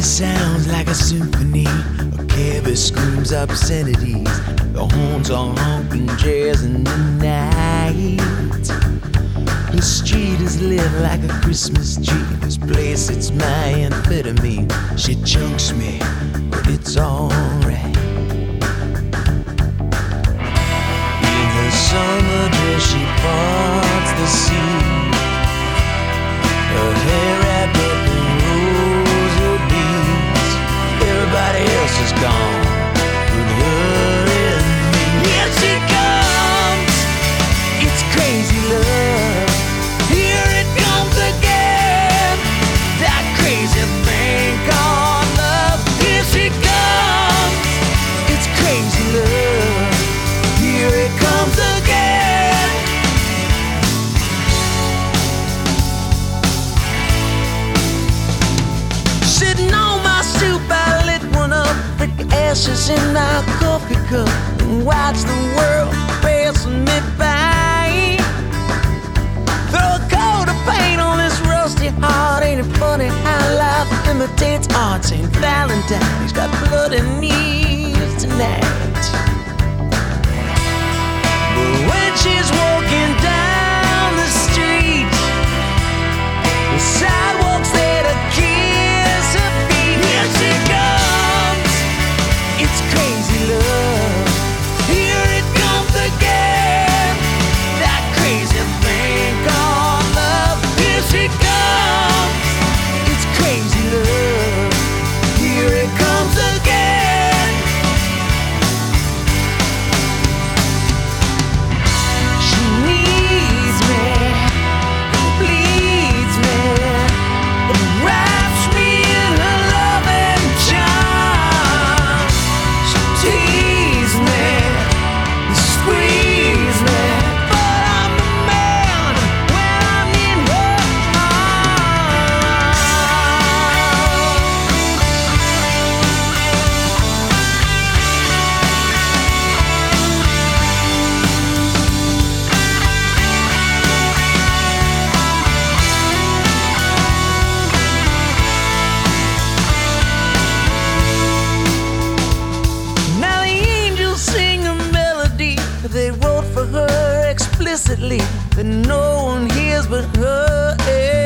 sounds like a symphony. A cabby screams obscenities. The horns are honking jazz in the night. The street is lit like a Christmas tree. This place, it's my amphetamine. She chunks me, but it's alright. In her summer dress, she parts the sea. Her hair wrapped up in rosy beads. Everybody else is gone with her and me. Here she comes, it's crazy love. Here it comes again, that crazy thing called love. Here she comes, it's crazy love. Here it comes again. Sitting on my stoop, I lit one up, pick ashes in my coffee cup, and watch the world passing me by. Throw a coat of paint on this rusty heart. Ain't it funny how life imitates art? St. Valentine's got bloody knees tonight. But when she's walking down the street, the sidewalk's there to kiss her feet. Here she comes, it's crazy love. Here it comes again, that crazy thing called love. Here she comes, it's crazy love. Here it comes again. She needs me, bleeds me, wraps me in her loving charms. She teases me, squeezes me, but I'm the man when I'm in her arms. Now the angels sing a melody they wrote for her explicitly, that no one hears but her.